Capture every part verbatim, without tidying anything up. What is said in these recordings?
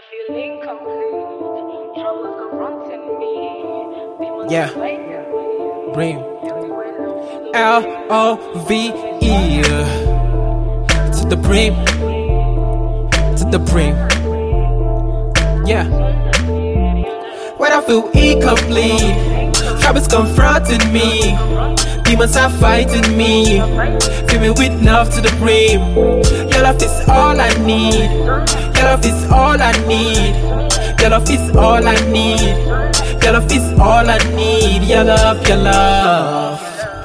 feeling complete, troubles confronting me. Yeah. Brim. L O V E. To the brim. To the brim. Yeah. When I feel incomplete, troubles confronting me. Demons are fighting me. Fill me with love to the brim. Your love is all I need. Your love is all I need. Your love is all I need. Your love is all I need. Your love, your love.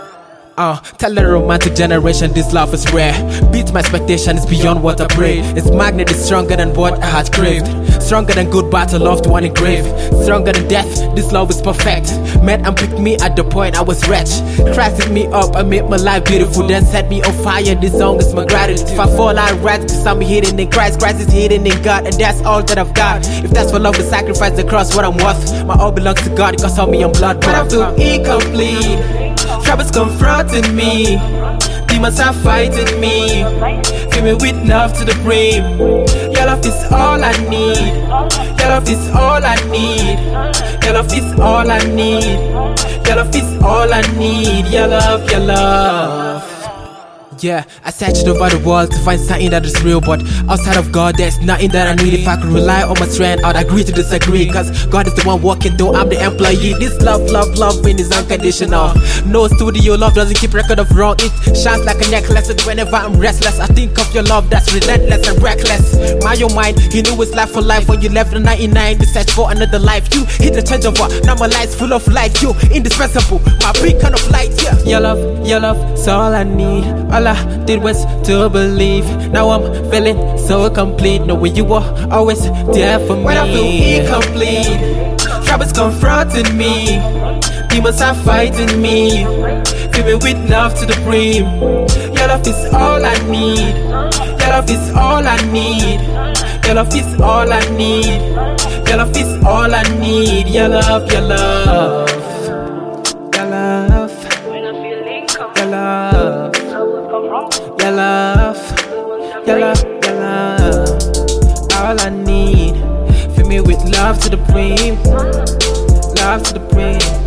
Uh, tell the romantic generation this love is rare. Beat my expectation, it's beyond what I pray. Its magnet is stronger than what I had craved. Stronger than good battle, loved one engraved. Stronger than death, this love is perfect. Met and picked me at the point I was wretched. Crafted me up and made my life beautiful. Then set me on fire, this song is my gratitude. If I fall, I rise, cause I'm hidden in Christ. Christ is hidden in God, and that's all that I've got. If that's for love, we sacrifice the cross, what I'm worth. My all belongs to God, cause all me on blood. But I feel incomplete. Troubles confronting me. Demons are fighting me. Fill me with love to the brim. Your love is all I need. Your love is all I need. Your love is all I need. Your love is all I need. Your love, your love. Yeah, I searched over the world to find something that is real, but outside of God, there's nothing that I need. If I could rely on my strength, I'd agree to disagree, cause God is the one working, though I'm the employee. This love, love, love is unconditional. No studio love doesn't keep record of wrong. It shines like a necklace, and whenever I'm restless, I think of your love that's relentless and reckless. My own mind, you knew it's life for life. When you left the ninety-nine to search for another life, you hit the change over. Now my life's full of light, you indispensable, my big kind of light, yeah. Your love, your love, it's all I need. All I did was to believe. Now I'm feeling so complete, knowing you were always there for me. When I feel incomplete, troubles confronting me. Demons are fighting me. Fill me with love to the brim. Your love is all I need. Your love is all I need. Your love is all I need. Your love is all I need. Your love, your love. Your love. Your love. Your love, your love, your love, all I need. Fill me with love to the brim, love to the brim.